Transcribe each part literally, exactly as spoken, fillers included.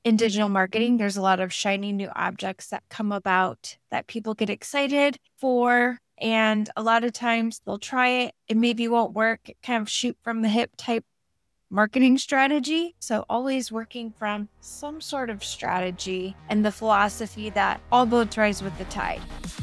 in digital marketing, there's a lot of shiny new objects that come about that people get excited for. And a lot of times they'll try it. It maybe won't work. Kind of shoot from the hip type marketing strategy. So always working from some sort of strategy and the philosophy that all boats rise with the tide.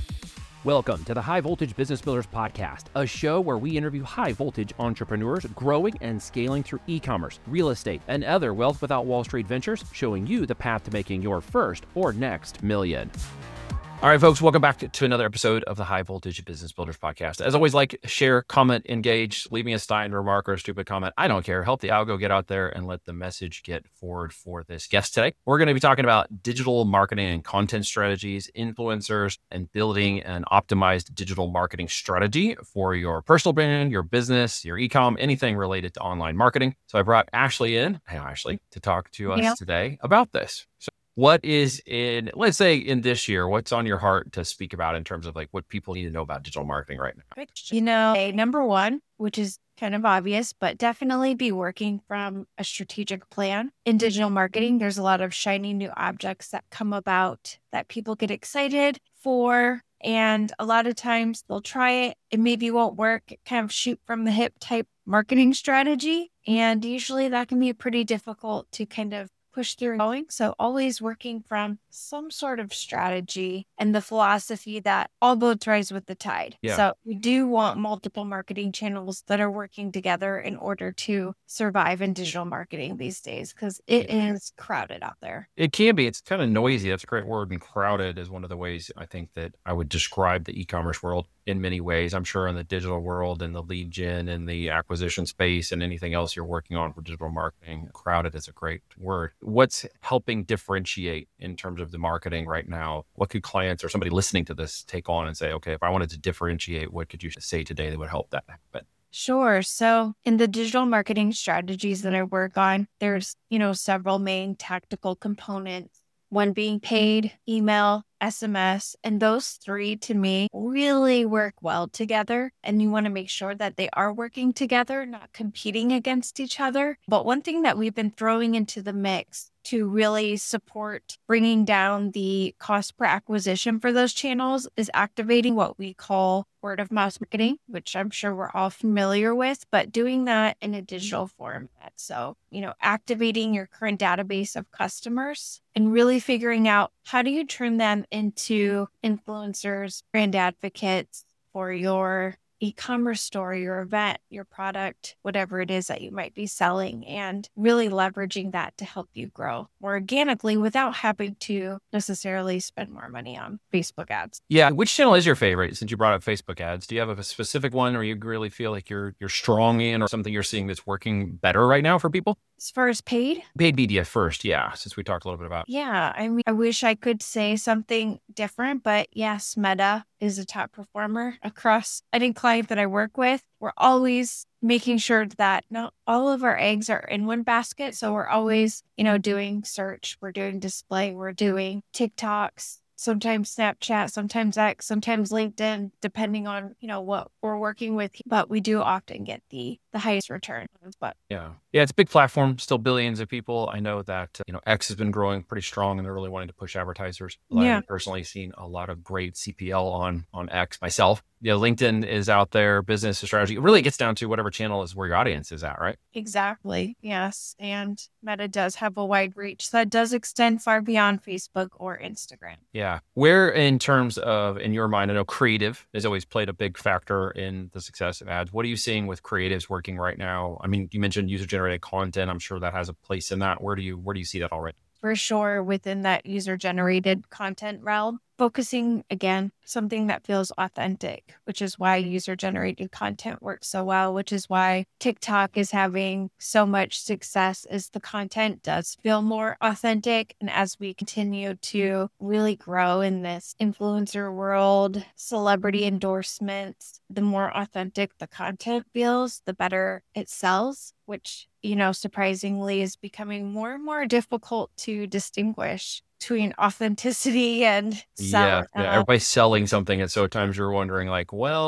Welcome to the High Voltage Business Builders Podcast, a show where we interview high voltage entrepreneurs growing and scaling through e-commerce, real estate, and other wealth without Wall Street ventures, showing you the path to making your first or next million. All right, folks, welcome back to, to another episode of the High Voltage Business Builders Podcast. As always, like, share, comment, engage, leave me a snide remark or a stupid comment. I don't care. Help the algo get out there and let the message get forward for this guest today. We're going to be talking about digital marketing and content strategies, influencers, and building an optimized digital marketing strategy for your personal brand, your business, your e-com, anything related to online marketing. So I brought Ashley in, hey, Ashley, to talk to us Yeah. today about this. So what is in, let's say in this year, what's on your heart to speak about in terms of like what people need to know about digital marketing right now? You know, okay, number one, which is kind of obvious, but definitely be working from a strategic plan. In digital marketing, there's a lot of shiny new objects that come about that people get excited for. And a lot of times they'll try it. It maybe won't work. Kind of shoot from the hip type marketing strategy. And usually that can be pretty difficult to kind of push through going. So always working from some sort of strategy and the philosophy that all boats rise with the tide. Yeah. So we do want multiple marketing channels that are working together in order to survive in digital marketing these days, because it Yeah. is crowded out there. It can be. It's kind of noisy. That's a great word. And crowded is one of the ways I think that I would describe the e-commerce world in many ways. I'm sure in the digital world and the lead gen and the acquisition space and anything else you're working on for digital marketing, crowded is a great word. What's helping differentiate in terms of the marketing right now? What could clients or somebody listening to this take on and say, okay, if I wanted to differentiate, what could you say today that would help that happen? Sure. So in the digital marketing strategies that I work on, there's, you know, several main tactical components. One being paid, email, S M S, and those three to me really work well together. And you want to make sure that they are working together, not competing against each other. But one thing that we've been throwing into the mix to really support bringing down the cost per acquisition for those channels is activating what we call word of mouth marketing, which I'm sure we're all familiar with, but doing that in a digital format. So, you know, activating your current database of customers and really figuring out how do you turn them into influencers, brand advocates for your e-commerce store, your event, your product, whatever it is that you might be selling, and really leveraging that to help you grow more organically without having to necessarily spend more money on Facebook ads. Yeah. Which channel is your favorite since you brought up Facebook ads? Do you have a specific one or you really feel like you're you're strong in or something you're seeing that's working better right now for people? As far as paid? Paid media first. Yeah. Since we talked a little bit about. Yeah. I mean, I wish I could say something different, but yes, Meta is a top performer across any client that I work with. We're always making sure that not all of our eggs are in one basket. So we're always, you know, doing search, we're doing display, we're doing TikToks, sometimes Snapchat, sometimes X, sometimes LinkedIn, depending on, you know, what we're working with. But we do often get the the highest return. But Yeah. Yeah. It's a big platform, still billions of people. I know that, uh, you know, X has been growing pretty strong and they're really wanting to push advertisers. Yeah. I've personally seen a lot of great C P L on, on X myself. Yeah. LinkedIn is out there, business strategy. It really gets down to whatever channel is where your audience is at, right? Exactly. Yes. And Meta does have a wide reach that does extend far beyond Facebook or Instagram. Yeah. Where in terms of, in your mind, I know creative has always played a big factor in the success of ads. What are you seeing with creatives working right now? I mean, you mentioned user generated content. I'm sure that has a place in that. Where do you, where do you see that already? For sure, within that user generated content realm, focusing again, something that feels authentic, which is why user generated content works so well, which is why TikTok is having so much success as the content does feel more authentic. And as we continue to really grow in this influencer world, celebrity endorsements, the more authentic the content feels, the better it sells, which, you know, surprisingly is becoming more and more difficult to distinguish between authenticity and sell. Yeah, yeah. Uh, Everybody's selling something. And so at times you're wondering like, well,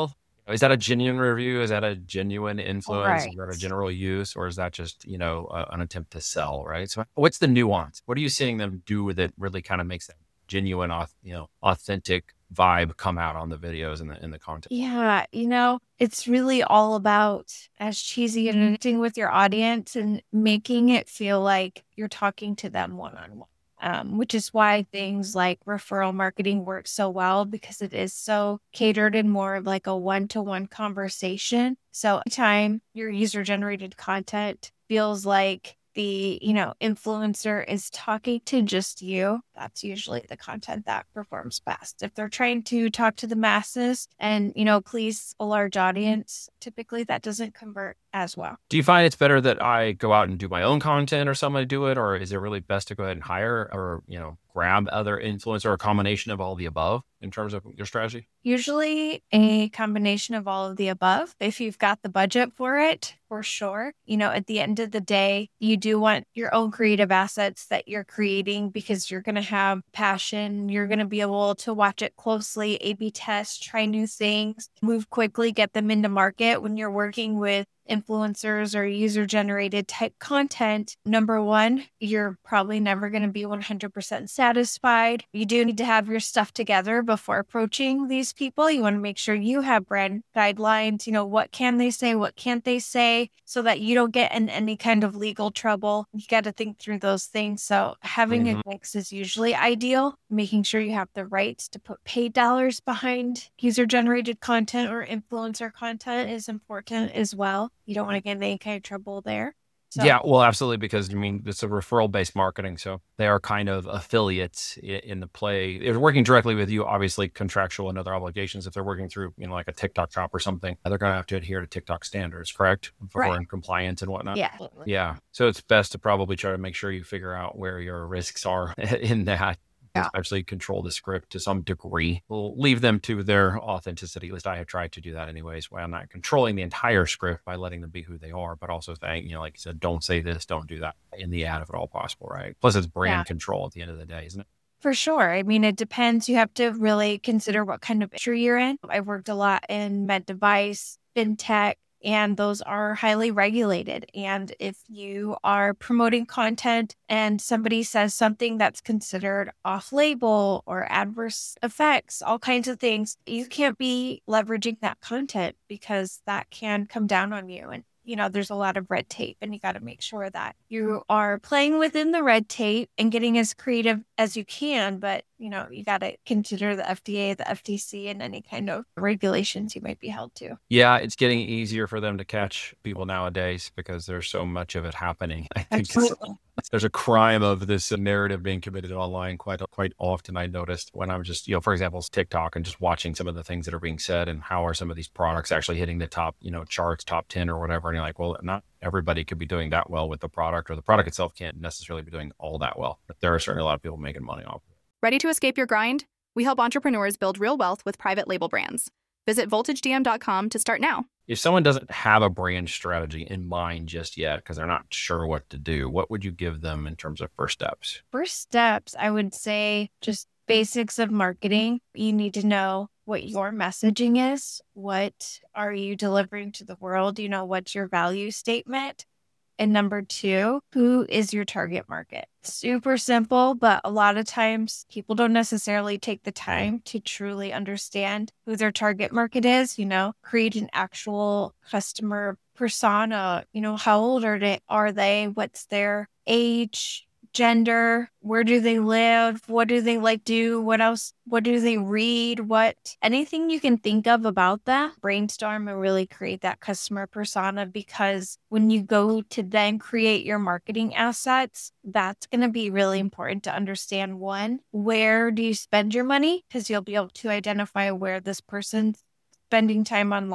Is that a genuine review? Is that a genuine influence? Is Right. that a general use? Or is that just, you know, uh, an attempt to sell, right? So what's the nuance? What are you seeing them do with it really kind of makes that genuine, auth- you know, authentic vibe come out on the videos and the, in the content? Yeah, you know, it's really all about, as cheesy, and connecting with your audience and making it feel like you're talking to them one on one. Um, which is why things like referral marketing work so well, because it is so catered and more of like a one-to-one conversation. So anytime your user generated content feels like the, you know, influencer is talking to just you, that's usually the content that performs best. If they're trying to talk to the masses and, you know, please a large audience, typically that doesn't convert as well. Do you find it's better that I go out and do my own content or somebody do it? Or is it really best to go ahead and hire or, you know, grab other influencers or a combination of all the above in terms of your strategy? Usually a combination of all of the above. If you've got the budget for it, for sure. You know, at the end of the day, you do want your own creative assets that you're creating because you're going to have passion. You're going to be able to watch it closely, A B test, try new things, move quickly, get them into market. When you're working with influencers or user generated type content, number one, you're probably never going to be one hundred percent satisfied. You do need to have your stuff together before approaching these people. You want to make sure you have brand guidelines. You know, what can they say? What can't they say? So that you don't get in any kind of legal trouble. You got to think through those things. So having Mhm. a mix is usually ideal. Making sure you have the rights to put paid dollars behind user generated content or influencer content is important as well. You don't want to get in any kind of trouble there. So, Yeah, well, absolutely, because I mean, it's a referral based marketing. So they are kind of affiliates in, in the play. If they're working directly with you, obviously contractual and other obligations. If they're working through, you know, like a TikTok shop or something, they're going to have to adhere to TikTok standards, correct? For right. in compliance and whatnot. Yeah. Yeah. So it's best to probably try to make sure you figure out where your risks are in that. Yeah. Actually control the script to some degree. We'll leave them to their authenticity. At least I have tried to do that anyways, while not controlling the entire script by letting them be who they are, but also saying, you know, like you said, don't say this, don't do that in the ad if at all possible, right? Plus it's brand Yeah. control at the end of the day, isn't it? For sure. I mean, it depends. You have to really consider what kind of industry you're in. I worked a lot in med device, fintech, and those are highly regulated. And if you are promoting content and somebody says something that's considered off label or adverse effects, all kinds of things, you can't be leveraging that content because that can come down on you. And you know, there's a lot of red tape and you got to make sure that you are playing within the red tape and getting as creative as you can. But, you know, you got to consider the F D A, the F T C, and any kind of regulations you might be held to. Yeah, it's getting easier for them to catch people nowadays because there's so much of it happening. I think it's, Absolutely. there's a crime of this narrative being committed online quite quite often. I noticed when I'm just, you know, for example, TikTok and just watching some of the things that are being said and how are some of these products actually hitting the top, you know, charts, top ten or whatever. And you're like, well, not everybody could be doing that well with the product, or the product itself can't necessarily be doing all that well. But there are certainly a lot of people making money off of it. Ready to escape your grind? We help entrepreneurs build real wealth with private label brands. Visit voltage d m dot com to start now. If someone doesn't have a brand strategy in mind just yet because they're not sure what to do, what would you give them in terms of first steps? First steps, I would say just basics of marketing. You need to know what your messaging is. What are you delivering to the world? You know, what's your value statement? And number two, who is your target market? Super simple, but a lot of times people don't necessarily take the time to truly understand who their target market is, you know, create an actual customer persona. You know, how old are they? Are they? What's their age? Gender, where do they live, what do they like to do, what else, what do they read, what, anything you can think of about that, brainstorm and really create that customer persona, because when you go to then create your marketing assets, that's going to be really important to understand. One, where do you spend your money? Because you'll be able to identify where this person's spending time online.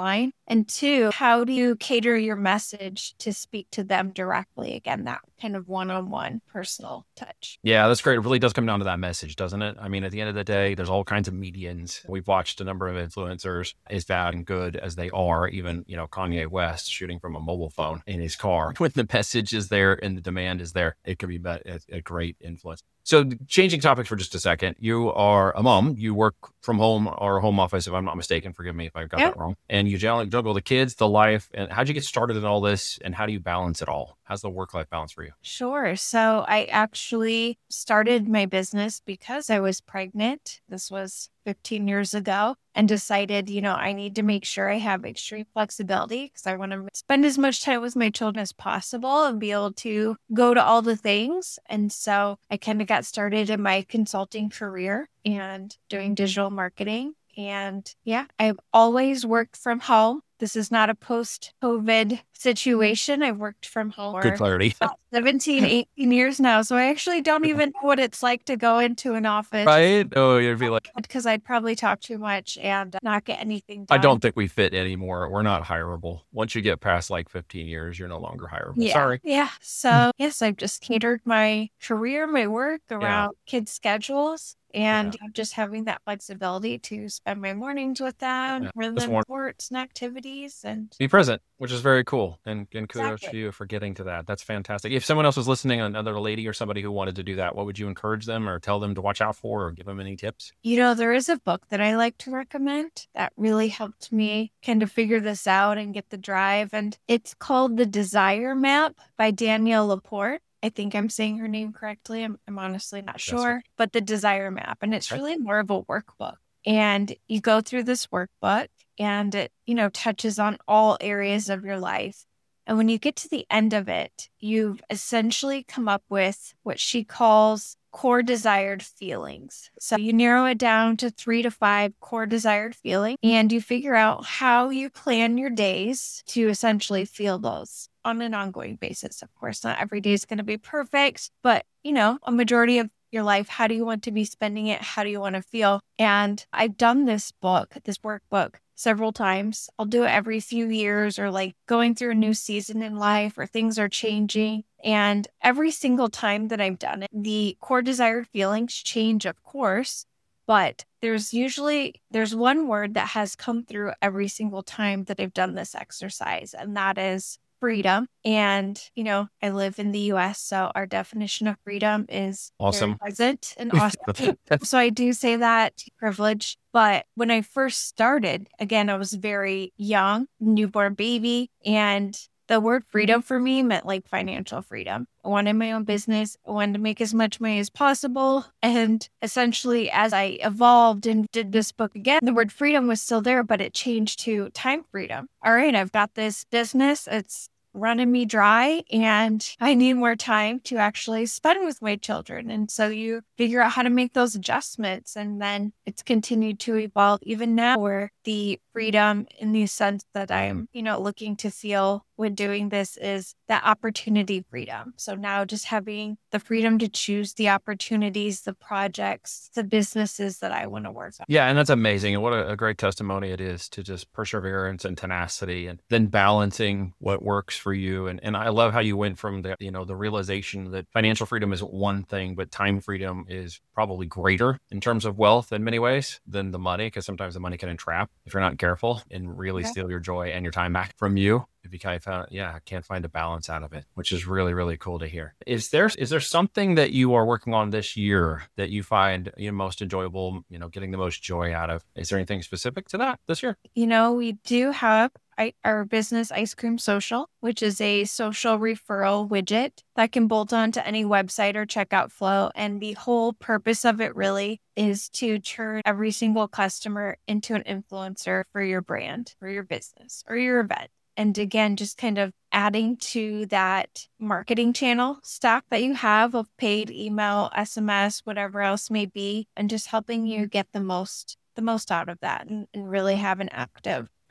And two, how do you cater your message to speak to them directly? Again, that kind of one-on-one personal touch. Yeah, that's great. It really does come down to that message, doesn't it? I mean, at the end of the day, there's all kinds of medians. We've watched a number of influencers, as bad and good as they are, even, you know, Kanye West shooting from a mobile phone in his car. When the message is there and the demand is there, it can be a, a great influence. So changing topics for just a second, you are a mom. You work from home or home office, if I'm not mistaken. Forgive me if I got Yep. that wrong. And you juggle the kids, the life. And how'd you get started in all this? And how do you balance it all? How's the work-life balance for you? Sure. So I actually started my business because I was pregnant. This was fifteen years ago, and decided, you know, I need to make sure I have extreme flexibility because I want to spend as much time with my children as possible and be able to go to all the things. And so I kind of got started in my consulting career and doing digital marketing. And yeah, I've always worked from home. This is not a post-COVID situation. I've worked from home Good for clarity. about seventeen, eighteen years now. So I actually don't even know what it's like to go into an office. Right? Oh, you'd be like, Because I'd probably talk too much and not get anything done. I don't think we fit anymore. We're not hireable. Once you get past like fifteen years, you're no longer hireable. Yeah. Sorry. Yeah. So yes, I've just catered my career, my work around kids' schedules. And just having that flexibility to spend my mornings with them, Yeah. rhythm Just more- sports and activities. And Be present, which is very cool. And, and kudos Exactly. to you for getting to that. That's fantastic. If someone else was listening, another lady or somebody who wanted to do that, what would you encourage them or tell them to watch out for or give them any tips? You know, there is a book that I like to recommend that really helped me kind of figure this out and get the drive. And it's called The Desire Map by Danielle Laporte. I think I'm saying her name correctly. I'm, I'm honestly not sure, right. but The Desire Map. And it's Okay. really more of a workbook. And you go through this workbook and it, you know, touches on all areas of your life. And when you get to the end of it, you've essentially come up with what she calls core desired feelings. So you narrow it down to three to five core desired feelings, and you figure out how you plan your days to essentially feel those on an ongoing basis. Of course, not every day is going to be perfect, but you know, a majority of your life, how do you want to be spending it? How do you want to feel? And I've done this book, this workbook, several times. I'll do it every few years or like going through a new season in life or things are changing. And every single time that I've done it, the core desired feelings change, of course, but there's usually, there's one word that has come through every single time that I've done this exercise, and that is freedom. And, you know, I live in the U S, so our definition of freedom is Awesome. very present and awesome. So I do say that privilege. But when I first started, again, I was very young, newborn baby, and the word freedom for me meant like financial freedom. I wanted my own business. I wanted to make as much money as possible. And essentially, as I evolved and did this book again, the word freedom was still there, but it changed to time freedom. All right, I've got this business. It's running me dry and I need more time to actually spend with my children. And so you figure out how to make those adjustments. And then it's continued to evolve even now where the freedom in the sense that I'm, you know, looking to feel when doing this is that opportunity freedom. So now just having the freedom to choose the opportunities, the projects, the businesses that I want to work on. Yeah, and that's amazing. And what a, a great testimony it is to just perseverance and tenacity and then balancing what works for you. And and I love how you went from the, you know, the realization that financial freedom is one thing, but time freedom is probably greater in terms of wealth in many ways than the money, because sometimes the money can entrap if you're not careful and really Okay. steal your joy and your time back from you. If you kind of found, yeah, can't find a balance out of it, which is really, really cool to hear. Is there is there something that you are working on this year that you find you know most enjoyable, you know, getting the most joy out of? Is there anything specific to that this year? You know, we do have I, our business Ice Cream Social, which is a social referral widget that can bolt onto any website or checkout flow. And the whole purpose of it really is to turn every single customer into an influencer for your brand, for your business, or your event. And again, just kind of adding to that marketing channel stack that you have of paid email, S M S, whatever else may be, and just helping you get the most the most out of that and, and really have an active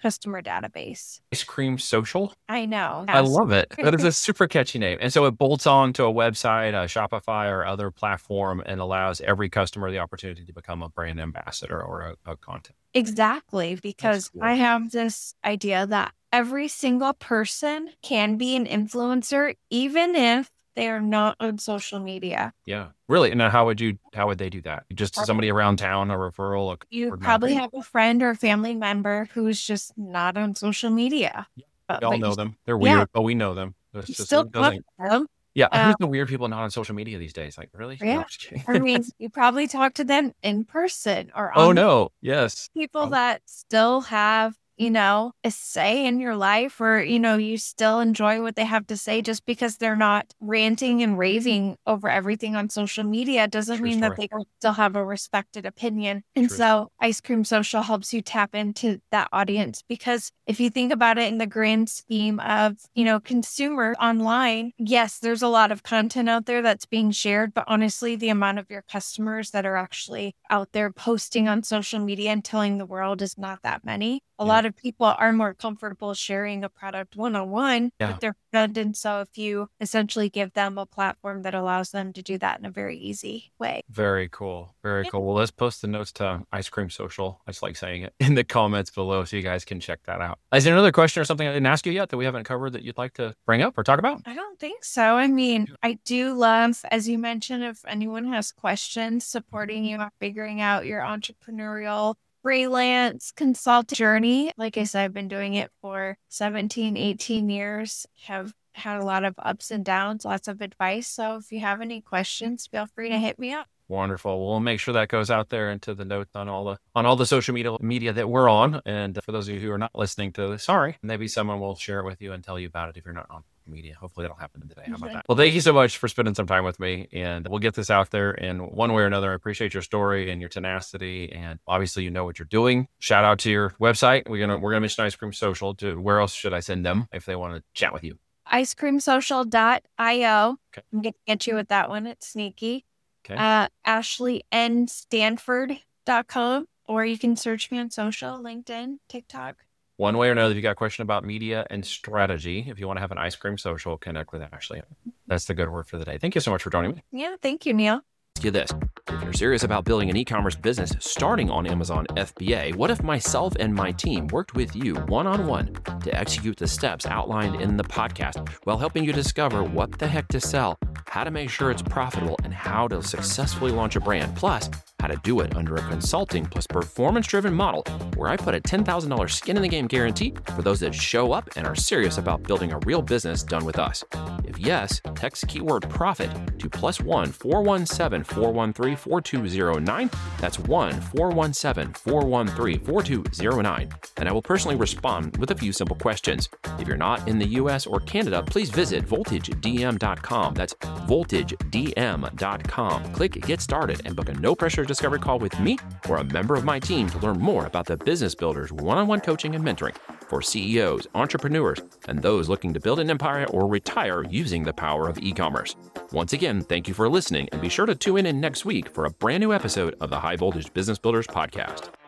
customer database. Ice Cream Social? I know. I love it. That is a super catchy name. And so it bolts on to a website, a Shopify or other platform, and allows every customer the opportunity to become a brand ambassador or a, a content. Exactly, because cool. I have this idea that every single person can be an influencer, even if they are not on social media. Yeah, really. And how would you, how would they do that? Just somebody around town, a referral? A you probably have a friend or a family member who's just not on social media. Yeah. But, we all but know you, them. They're weird, yeah. but we know them. It's You just, still it doesn't, love them. yeah. Um, Who's the weird people not on social media these days? Like, really? No, Yeah. I'm just kidding. I mean, you probably talk to them in person or Oh, on no. Yes. people Oh. that still have, you know, a say in your life, or, you know, you still enjoy what they have to say. Just because they're not ranting and raving over everything on social media doesn't True mean story. that they don't still have a respected opinion. And True. so Ice Cream Social helps you tap into that audience, because if you think about it in the grand scheme of, you know, consumer online, yes, there's a lot of content out there that's being shared, but honestly, the amount of your customers that are actually out there posting on social media and telling the world is not that many. A Yeah. lot of people are more comfortable sharing a product one-on-one Yeah. with their friend. And so if you essentially give them a platform that allows them to do that in a very easy way. Very cool. Very Yeah. cool. Well, let's post the notes to Ice Cream Social. I just like saying it in the comments below so you guys can check that out. Is there another question or something I didn't ask you yet that we haven't covered that you'd like to bring up or talk about? I don't think so. I mean, I do love, as you mentioned, if anyone has questions, supporting you on figuring out your entrepreneurial freelance consulting journey. Like I said, I've been doing it for seventeen, eighteen years, have had a lot of ups and downs, lots of advice. So if you have any questions, feel free to hit me up. Wonderful. We'll make sure that goes out there into the notes on all the on all the social media media that we're on. And for those of you who are not listening to this, sorry, maybe someone will share it with you and tell you about it if you're not on media. Hopefully that'll happen today. How about Okay. that? Well, thank you so much for spending some time with me, and we'll get this out there in one way or another. I appreciate your story and your tenacity, and obviously you know what you're doing. Shout out to your website. We're gonna we're gonna mention Ice Cream Social. To where else should I send them if they want to chat with you? ice cream social dot io. Okay. I'm going to get you with that one. It's sneaky. Okay. Uh, ashley n stanford dot com, or you can search me on social, LinkedIn, TikTok. One way or another, if you got a question about media and strategy, if you want to have an Ice Cream Social, connect with Ashley. That's the good word for the day. Thank you so much for joining me. Yeah, thank you, Neil. Ask you this. If you're serious about building an e-commerce business starting on Amazon F B A, what if myself and my team worked with you one-on-one to execute the steps outlined in the podcast while helping you discover what the heck to sell, how to make sure it's profitable, and how to successfully launch a brand, plus how to do it under a consulting plus performance-driven model where I put a ten thousand dollars skin in the game guarantee for those that show up and are serious about building a real business done with us. If yes, text keyword profit to plus one four one seven four one three four two zero nine. That's one four one seven four one three four two zero nine. And I will personally respond with a few simple questions. If you're not in the U S or Canada, please visit voltage d m dot com. That's voltage d m dot com. Click Get Started and book a no-pressure discovery call with me or a member of my team to learn more about the Business Builders one-on-one coaching and mentoring for C E Os, entrepreneurs, and those looking to build an empire or retire using the power of e-commerce. Once again, thank you for listening, and be sure to tune in next week for a brand new episode of the High Voltage Business Builders podcast.